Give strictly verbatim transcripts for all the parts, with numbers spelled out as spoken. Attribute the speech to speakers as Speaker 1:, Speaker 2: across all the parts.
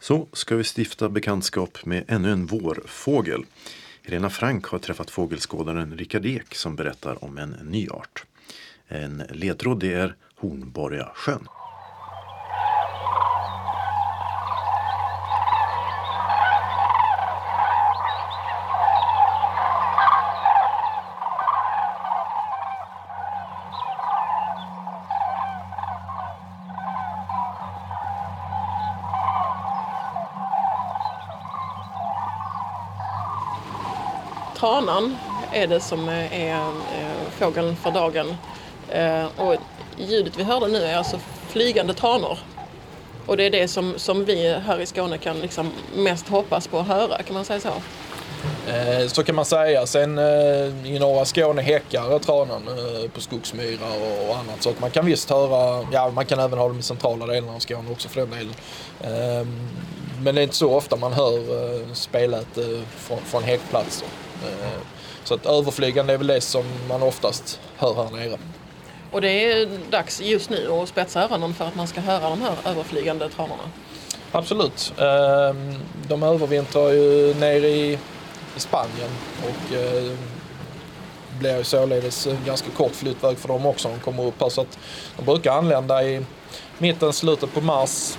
Speaker 1: Så ska vi stifta bekantskap med ännu en vårfågel. Helena Frank har träffat fågelskådaren Rickard Ek som berättar om en ny art. En ledtråd det är Hornborgasjön.
Speaker 2: Tranan är det som är fågeln för dagen. Och ljudet vi hörde nu är alltså flygande tranor. Och det är det som, som vi här i Skåne kan liksom mest hoppas på att höra, kan man säga så?
Speaker 3: Eh, så kan man säga. Sen eh, i norra Skåne häckar tranan eh, på skogsmyrar och, och annat. Så att man kan visst höra, ja man kan även ha dem i centrala delarna av Skåne också för den delen. Eh, men det är inte så ofta man hör eh, spelet eh, från, från häckplatser. Eh, så att överflygande är väl det som man oftast hör här nere.
Speaker 2: Och det är dags just nu att spetsa öronen för att man ska höra de här överflygande tranorna?
Speaker 3: Absolut. De övervintrar ju nere i Spanien och blir ju således en ganska kort flyttväg för dem också. De kommer upp här så att de brukar anlända i mitten, slutet på mars.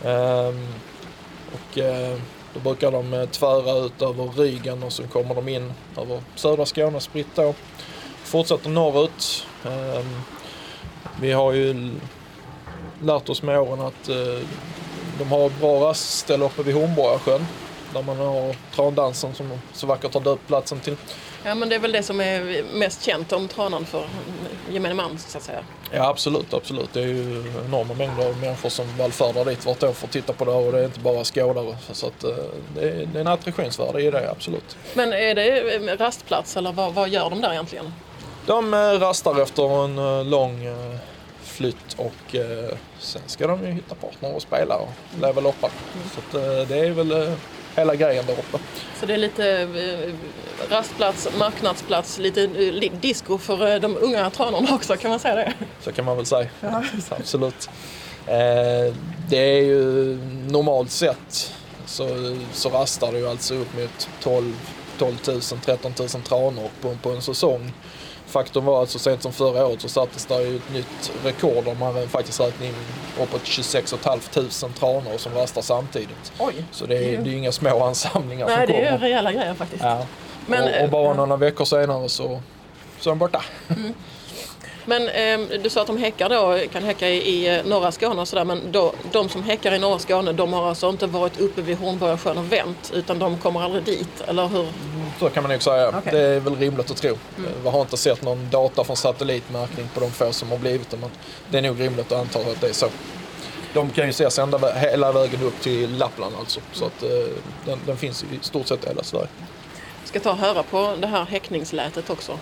Speaker 3: Och då brukar de tvära ut över Rügen och så kommer de in över södra Skåne spritt då. Fortsätter norrut. Vi har ju lärt oss med åren att de har bra rastställe uppe vid Hornborgasjön där man har trandansen som så vackert har döpt platsen till.
Speaker 2: Ja, men det är väl det som är mest känt om tranan för gemene man, så att säga.
Speaker 3: Ja, absolut, absolut. Det är ju enorma mängder av människor som vallfärdar dit vart år för att titta på det och det är inte bara skådare. Så att det är, det är en attraktionsvärde i det, absolut.
Speaker 2: Men är det rastplats eller vad, vad gör de där egentligen?
Speaker 3: De rastar efter en lång flytt och sen ska de ju hitta partner och spela och leva loppa. Mm. Så att det är väl hela grejen där uppe.
Speaker 2: Så det är lite rastplats, marknadsplats, lite disco för de unga tranorna också, kan man säga det?
Speaker 3: Så kan man väl säga, ja. Absolut. Det är ju normalt sett så, så rastar det ju alltså upp mot tolv tusen, tretton tusen tranor på, på en säsong. Faktum var att så sent som förra året så sattes det ju ett nytt rekord om man faktiskt räknade in uppåt tjugosex tusen tranor som rastar samtidigt.
Speaker 2: Oj.
Speaker 3: Så det är, det är inga små ansamlingar.
Speaker 2: Nej,
Speaker 3: som
Speaker 2: det
Speaker 3: kommer.
Speaker 2: är rejäla grejer faktiskt.
Speaker 3: Ja.
Speaker 2: Men,
Speaker 3: och, och bara några veckor senare så, så är de borta.
Speaker 2: Mm. Men eh, du sa att de häckar då, kan häcka i, i norra Skåne och sådär, men då, de som häckar i norra Skåne, de har alltså inte varit uppe vid Hornborgasjön och vänt, utan de kommer aldrig dit, eller hur?
Speaker 3: Så kan man nog säga. Okay. Det är väl rimligt att tro.
Speaker 2: Mm.
Speaker 3: Vi har inte sett någon data från satellitmärkning på de få som har blivit det, men det är nog rimligt att anta att det är så. De kan ju ses ända hela vägen upp till Lappland alltså, så att eh, den, den finns i stort sett i hela Sverige.
Speaker 2: Jag ska ta och höra på det här häckningslätet också.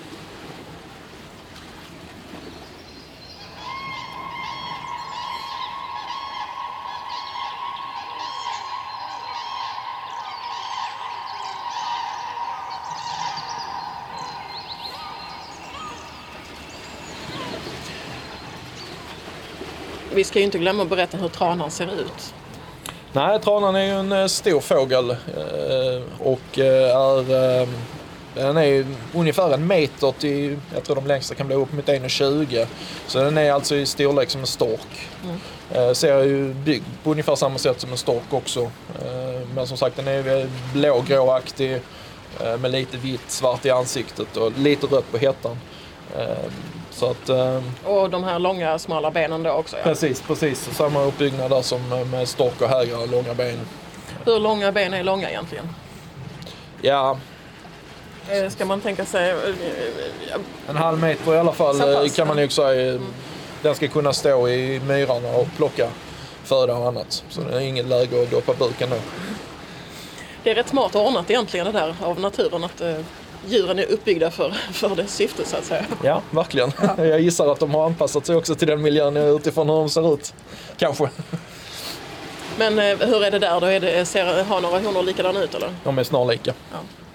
Speaker 2: Vi ska ju inte glömma att berätta hur tranan ser ut.
Speaker 3: Nej, tranan är ju en stor fågel och är, den är ungefär en meter till, jag tror de längsta kan bli upp mot en komma tjugo. Så den är alltså i storlek som en stork. Mm. Ser ju byggd på ungefär samma sätt som en stork också. Men som sagt, den är blågråaktig med lite vitt svart i ansiktet och lite rött på hettan. Så att,
Speaker 2: och de här långa smala benen då också? Ja.
Speaker 3: Precis, precis. Samma uppbyggnad där som med stork och hägrar, långa ben.
Speaker 2: Hur långa ben är långa egentligen?
Speaker 3: Ja.
Speaker 2: Ska man tänka sig...
Speaker 3: En halv meter i alla fall kan man ju säga.
Speaker 2: Mm.
Speaker 3: Den ska kunna stå i myrarna och plocka föda och annat. Så det är inget läge att doppa buken då. Det
Speaker 2: är rätt smart ordnat egentligen det där av naturen att... djuren är uppbyggda för, för det syftet så att säga.
Speaker 3: Ja, verkligen. Ja. Jag gissar att de har anpassat sig också till den miljön utifrån hur de ser ut. Kanske.
Speaker 2: Men hur är det där då? Är det, ser, har några honor likadana ut eller?
Speaker 3: De är snarlika.
Speaker 2: Ja.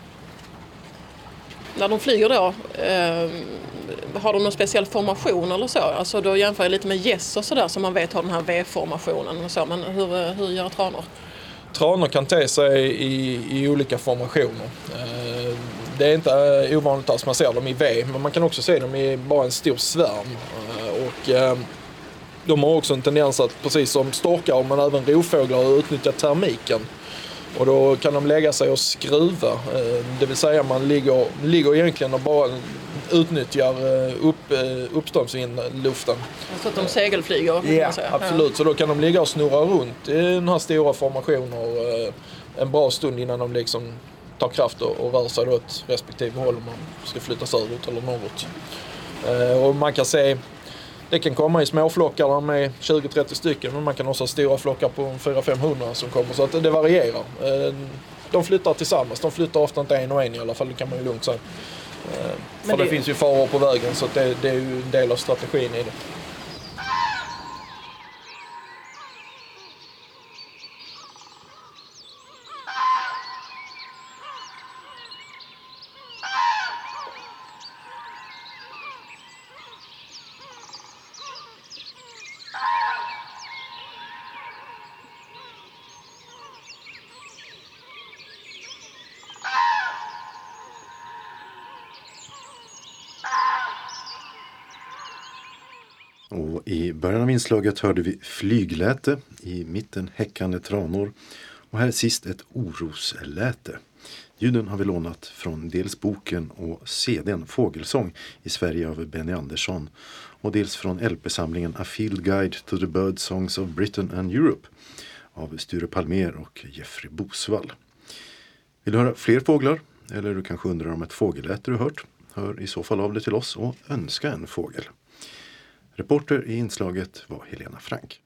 Speaker 2: När de flyger då, eh, har de någon speciell formation eller så? Alltså då jämför jag lite med gäss och sådär som man vet har den här V-formationen och så. Men hur, hur gör tranor?
Speaker 3: Tranor kan te sig i, i olika formationer. Eh, det är inte ovanligt att man ser dem i V, men man kan också se dem i bara en stor svärm. Eh, och eh, de har också en tendens att, precis som storkar men även rovfåglar, utnyttja termiken. Och då kan de lägga sig och skruva. Eh, det vill säga man ligger, ligger egentligen och bara utnyttjar upp, uppströmsvindluften.
Speaker 2: Så att de segelflyger, kan
Speaker 3: ja,
Speaker 2: man säga.
Speaker 3: Absolut. Ja. Så då kan de ligga och snurra runt i den här stora formationer en bra stund innan de liksom tar kraft och, och rör sig åt respektive håll om man ska flytta söderut eller norrut. Och man kan se, det kan komma i småflockar med tjugo till trettio stycken, men man kan också ha stora flockar på fyra till femhundra som kommer, så att det varierar. De flyttar tillsammans, de flyttar ofta inte en och en i alla fall, det kan man ju lugnt säga. Men för det, det finns ju faror på vägen, så att det, det är ju en del av strategin i det.
Speaker 1: Och i början av inslaget hörde vi flygläte, i mitten häckande tranor och här sist ett orosläte. Ljuden har vi lånat från dels boken och C D:n Fågelsång i Sverige av Benny Andersson och dels från L P-samlingen A Field Guide to the Bird Songs of Britain and Europe av Sture Palmer och Jeffrey Bosvall. Vill du höra fler fåglar eller du kanske undrar om ett fågelläte du hört? Hör i så fall av det till oss och önska en fågel. Reporter i inslaget var Helena Frank.